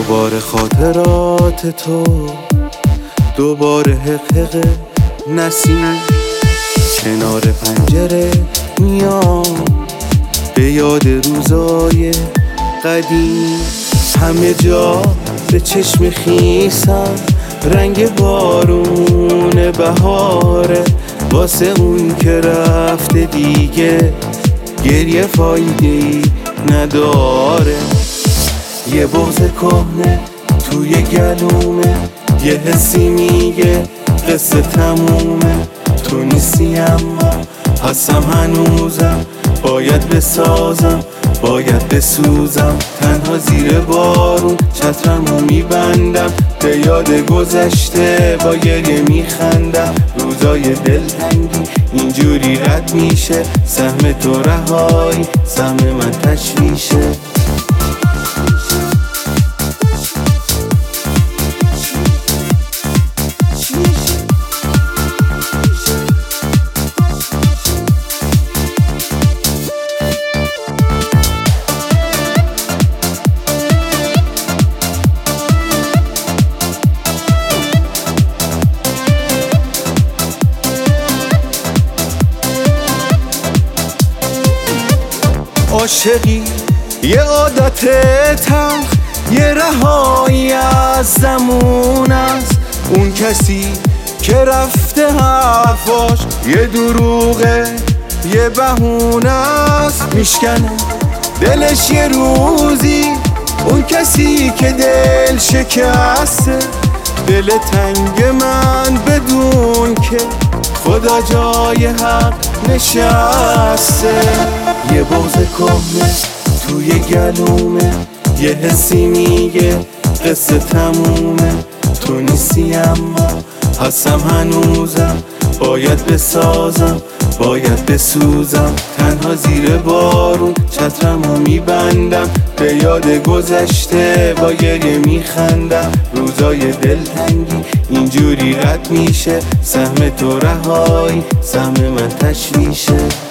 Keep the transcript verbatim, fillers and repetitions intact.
دوباره خاطرات تو، دوباره حقحق نسیم کنار پنجره میام، به یاد روزای قدیم. همه جا به چشم خیسم رنگ بارون بهاره، واسه اون که رفته دیگه گریه فایده‌ای نداره. یه بغض کهنه توی گلومه، یه حسی میگه قصه تمومه. تو نیستی اما هستم هنوزم، باید بسازم باید بسوزم. تنها زیر بارون چترمو میبندم، به یاد گذشته با گریه میخندم. روزای دلتنگی اینجوری رد میشه، سهم تو رهایی سهم من تشویشه. عاشقی یه عادت تلخ، یه رهایی از زمون است. اون کسی که رفته حرفاش یه دروغه یه بهونه است. میشکنه دلش یه روزی اون کسی که دل شکسته، دل تنگ من بدون که خدا جای حق نشسته. یه بغض کهنه توی گلومه، یه حسی میگه قصه تمومه. تو نیستی اما هستم هنوزم، باید بسازم باید بسوزم. تنها زیر بارون چترمو میبندم، به یاد گذشته با گریه میخندم. روزای دلتنگی اینجوری رد میشه، سهم تو رهایی سهم من تشویشه.